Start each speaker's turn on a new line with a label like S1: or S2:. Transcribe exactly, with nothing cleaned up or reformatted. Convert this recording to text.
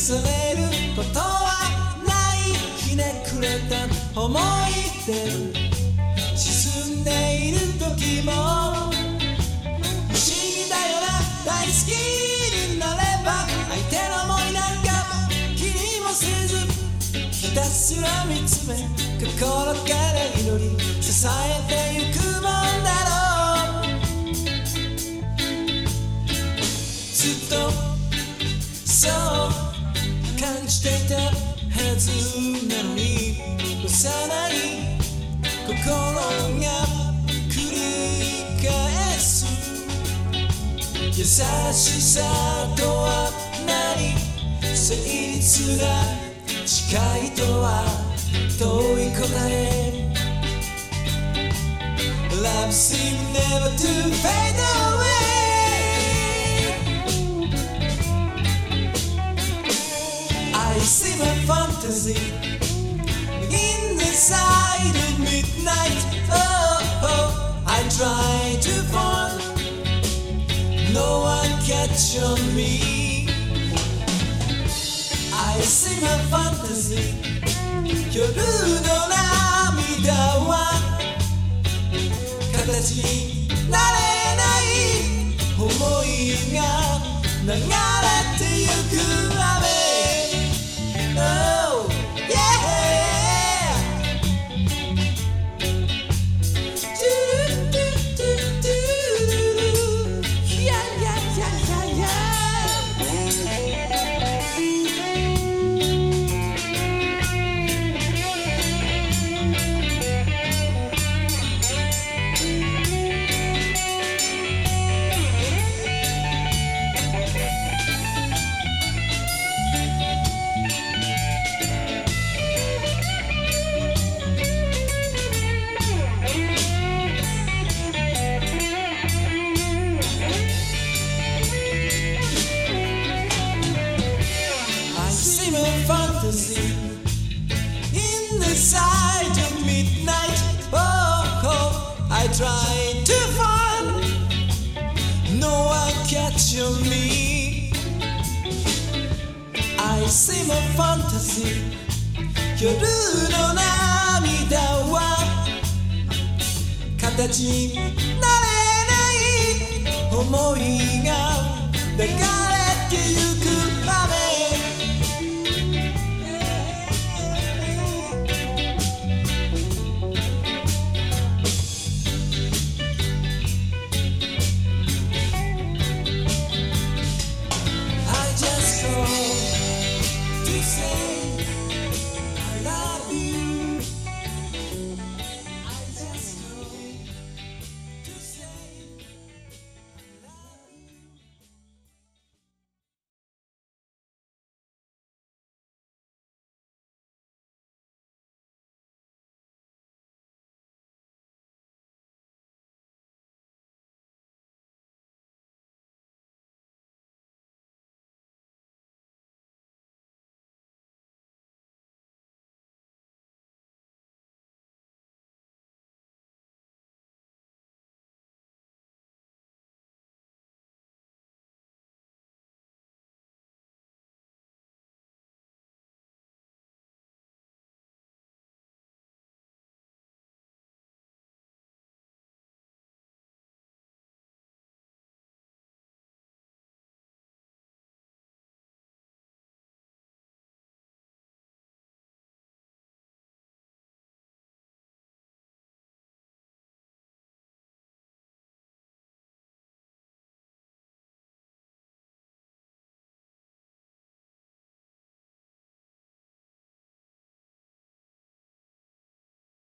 S1: されることはないひねくれた思い出沈んでいる時も不思議だよな大好きになれば相手の思いなんか気にもせずひたすら見つめ心から祈り支えてゆくもんだろうずっとそう感じていたはずなのに幼い心が繰り返す優しさとは何誠実が近いとは遠い答え Love seems never to fade away I see my fantasy in the side of midnight. Oh, oh, I try to fall. No one catch on me. I see my fantasy. 夜の涙は形になれない想いが流れてゆく雨Oh, yeah. Do do do do do. Yeah, yeah, yeah, yeah, fantasy in the sight of midnight. Oh, oh, I try to find no one catch on me. I see my fantasy. 夜の涙は形になれない想いが流れてゆく